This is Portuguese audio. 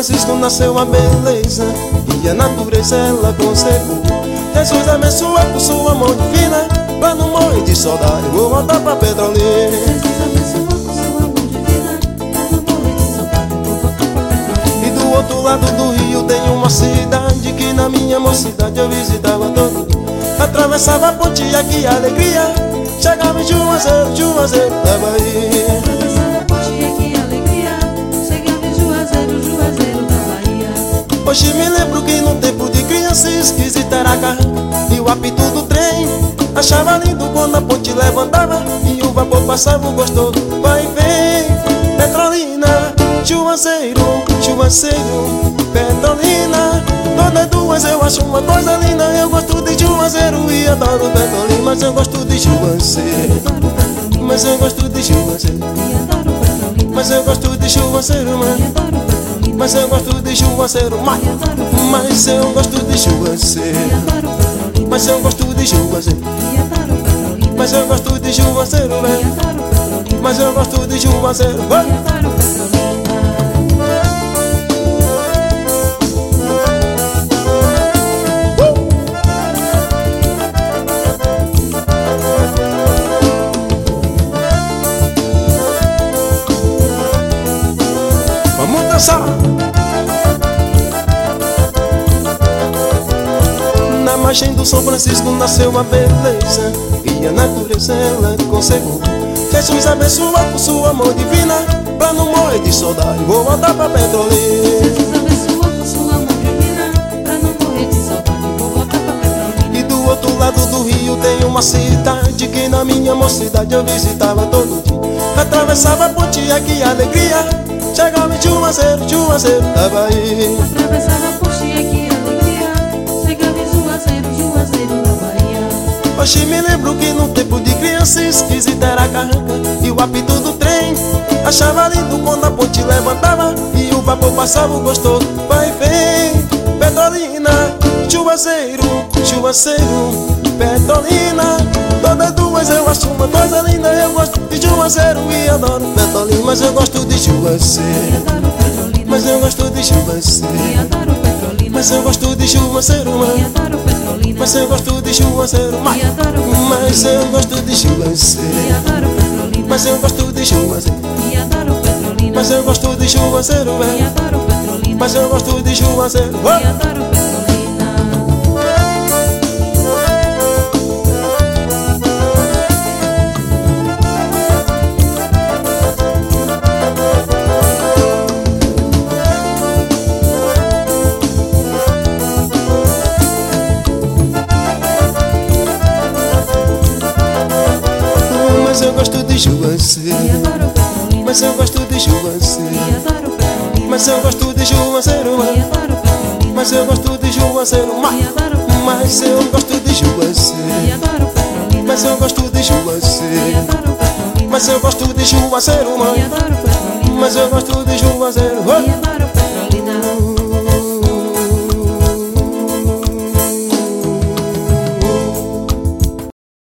Francisco nasceu a beleza e a natureza ela conservou. Jesus abençoa por sua mão divina, pra não morrer de saudade, vou voltar pra Petrolina. Jesus abençoa por sua mão divina, pra não morrer de saudade, vou voltar pra Petrolina. E do outro lado do rio tem uma cidade que na minha mocidade eu visitava todo dia. Atravessava a ponte e que alegria, chegava em Juazeiro, Juazeiro da Bahia. Atravessava a ponte e que alegria, chegava em Juazeiro, Juazeiro da Bahia. Hoje me lembro que no tempo de criança esquisita era a carranca e o apito do trem. Achava lindo quando a ponte levantava e o vapor passava gostoso. Vai e vem, Petrolina, Juazeiro, Juazeiro, Petrolina. Todas duas eu acho uma coisa linda. Eu gosto de Juazeiro e adoro Petrolina. Mas eu gosto de Juazeiro, mas eu gosto de Juazeiro, mas eu gosto de Juazeiro, mas eu gosto de Juazeiro, mas eu gosto de Juazeiro, mas eu gosto de Juazeiro, mas eu gosto de Juazeiro, mas eu gosto de Juazeiro. Vamos dançar. Na margem do São Francisco nasceu a beleza e a natureza ela conservou. Jesus abençoa por sua mão divina, pra não morrer de saudade, vou voltar pra Petrolina. Jesus abençoa por sua mão divina, pra não morrer de saudade, vou voltar pra Petrolina. E do outro lado do rio tem uma cidade que na minha mocidade eu visitava todo dia. Atravessava a ponte e que alegria, chegava em Juazeiro, Juazeiro da Bahia. Atravessava a ponte e que alegria, chegava em Juazeiro, Juazeiro da Bahia. Hoje me lembro que no tempo de criança esquisita era a carranca e o apito do trem. Achava lindo quando a ponte levantava e o vapor passava gostoso. Vai e vem, Petrolina, Juazeiro, Juazeiro, Petrolina. Todas duas eu acho uma coisa linda. Eu gosto de Juazeiro e adoro Petrolina. Mas eu gosto de Juazeiro, mas eu gosto de Juazeiro, mas eu gosto de Juazeiro, mas eu gosto de Juazeiro, mas eu gosto de Juazeiro, mas eu gosto de Juazeiro, mas eu gosto de Juazeiro, mas eu gosto de Juazeiro. Mas eu gosto de Juazeiro, mas eu gosto de Juazeiro, mas eu gosto de Juazeiro, mas eu gosto de Juazeiro, mas eu gosto de Juazeiro, mas eu gosto de Juazeiro, mas eu gosto de Juazeiro, mas eu gosto de Juazeiro.